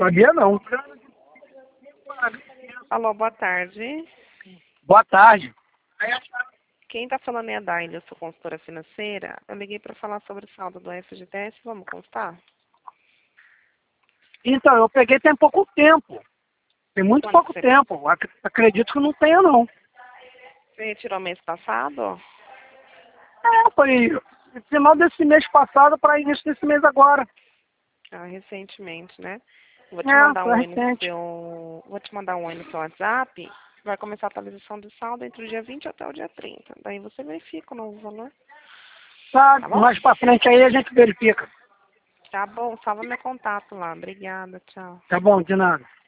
Sabia não. Alô, boa tarde. Boa tarde. Quem está falando é a Daile, eu sou consultora financeira. Eu liguei para falar sobre o saldo do FGTS. Vamos constar? Então, eu peguei tem pouco tempo. Tem muito Quando pouco você, tempo. Acredito que não tenha, não. você retirou mês passado? Foi final desse mês passado para início desse mês agora. Ah, recentemente, né? Vou te mandar um Foi oi no recente. seu. Vou te mandar um oi no seu WhatsApp. Vai começar a atualização do saldo entre o dia 20 até o dia 30. Daí você verifica o novo valor. Tá, Tá bom? mais pra frente aí a gente verifica. Tá bom, salva meu contato lá. Obrigada, tchau. Tá bom, de nada.